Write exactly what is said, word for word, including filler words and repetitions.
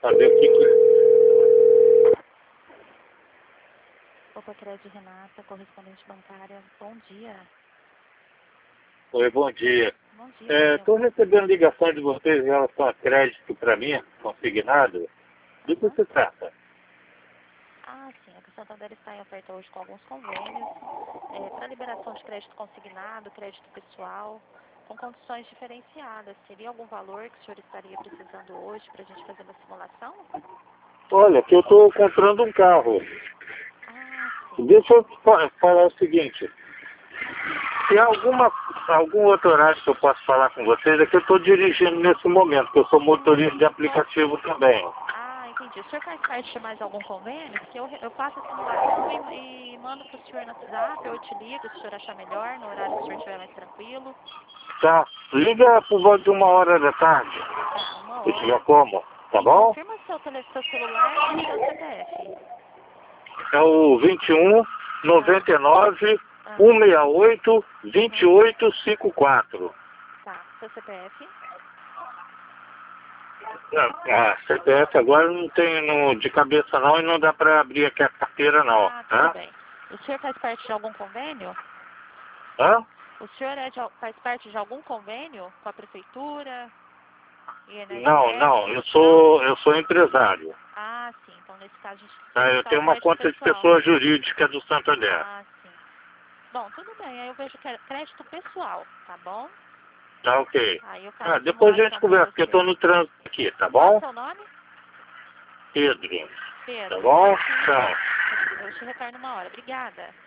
saber o que que... Opa, Crédito Renata, correspondente bancária. Bom dia. Oi, bom dia. Bom dia, Estou meu. recebendo ligação de vocês em relação a crédito para mim, consignado. Do que Aham. se trata? Ah, sim. A Santander está em oferta hoje com alguns convênios é, para liberação de crédito consignado, crédito pessoal, com condições diferenciadas. Seria algum valor que o senhor estaria precisando hoje para a gente fazer uma simulação? Olha, que eu estou comprando um carro. Ah, sim. Deixa eu fa- falar o seguinte. Se há alguma, algum outro horário que eu posso falar com vocês, é que eu estou dirigindo nesse momento, que eu sou motorista de aplicativo também. Ah, entendi. O senhor faz parte de mais algum convênio? Porque eu, eu faço a simulação e, e mando para o senhor no WhatsApp, ou eu te ligo se o senhor achar melhor, no horário que o senhor estiver mais tranquilo. Tá? Liga por volta de uma hora da tarde. Tá, uma Se tiver hora. como, tá E bom? confirma seu, tele, seu celular e seu C P F. É o vinte e um, noventa e nove, Ah, cento e sessenta e oito, vinte e uhum. oito cinquenta e quatro. Tá, seu C P F. Ah, C P F agora não tem no, de cabeça não e não dá para abrir aqui a carteira não. Ah, tudo Hã? bem. O senhor faz parte de algum convênio? Hã? O senhor é de, al- faz parte de algum convênio com a prefeitura, Não, I N S S? não, eu Não? sou, eu sou empresário. Ah, sim. Então, nesse caso, a gente precisa Tá? Eu buscar o tenho uma crédito conta de pessoal. pessoa jurídica do Santander. Ah, sim. Bom, tudo bem. Aí eu vejo que é crédito pessoal, tá bom? Tá ok. Aí eu faço Ah, a depois a gente simulação para conversa, porque eu você. estou no trânsito aqui, tá Qual é o bom? seu nome? Pedro. Tá Pedro. bom? Certinho. Tchau. Eu te retorno uma hora. Obrigada.